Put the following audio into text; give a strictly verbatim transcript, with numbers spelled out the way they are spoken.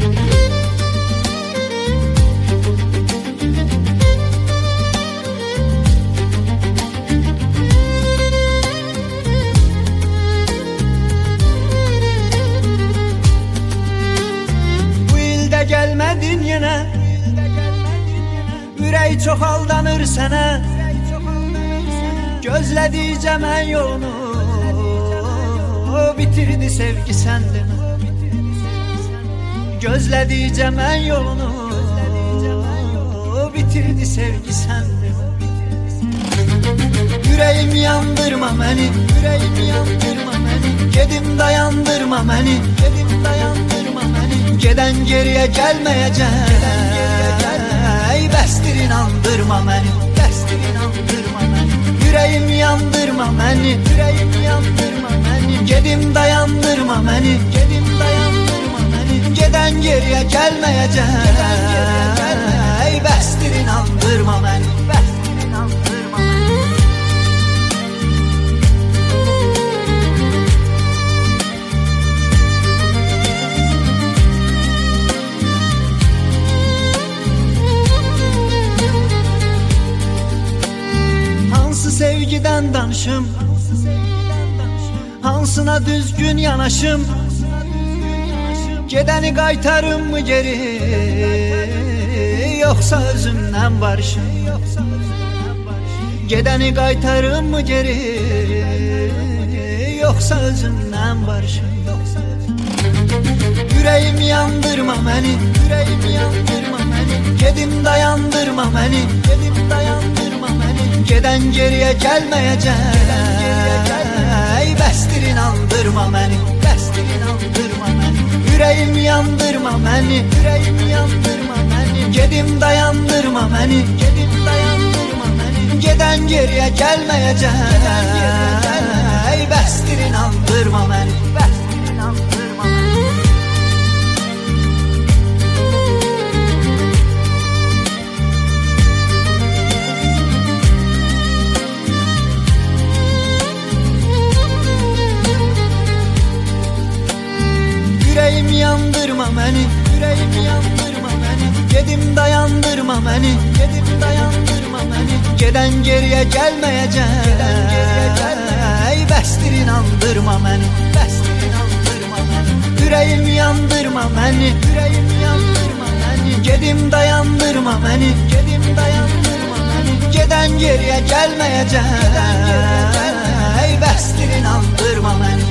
Gelmedin yine, ürək çox aldanır sənə. Gözlədiycəm ən yolunu, bitirdi sevgi səndin. Gözlədiycəm ən yolunu, bitirdi sevgi səndin. Ürəyim yandırma məni, ürəyim yandırma məni. Gedim dayandırma məni, gedim dayandırma məni. Geden geriye gelmeyecek. Ey bəsdir inandırma məni, bəsdir inandırma məni. Yüreğim yandırma məni, yüreğim yandırma məni. Gedim dayandırma məni, gedim dayandırma məni. Geden geriye gelmeyecek. Ey bəsdir inandırma məni, bəsdir inandırma məni. Sevgiden danışım, hansına düzgün yanaşım. Gedeni qaytarım mı geri, yoksa özümden barışım. Gedeni qaytarım mı geri, yoksa özümden barışım. Yüreğim yandırma məni, yüreğim yandırma məni. Gedim dayandırma məni, gedim dayandırma məni. Geden geriye gelmeyecek. Ey bəsdir inandırma məni, bəsdir inandırma məni. Yüreğim yandırma məni, yüreğim yandırma məni. Gedim dayandırma məni, gedim dayandırma məni. Geden geriye gelmeyecek. Ey bəsdir inandırma məni, bəsdir inandırma məni. Yüreğim yandırma məni, yüreğim yandırma məni. Gedim dayandırma məni, gedim dayandırma məni. Geden geriye gelmeyecek. Ey bəsdir inandırma məni, bəsdir inandırma məni. Yüreğim yandırma məni, yüreğim yandırma məni. Gedim dayandırma məni, gedim dayandırma məni. Geden geriye gelmeyecek. Ey bəsdir inandırma məni.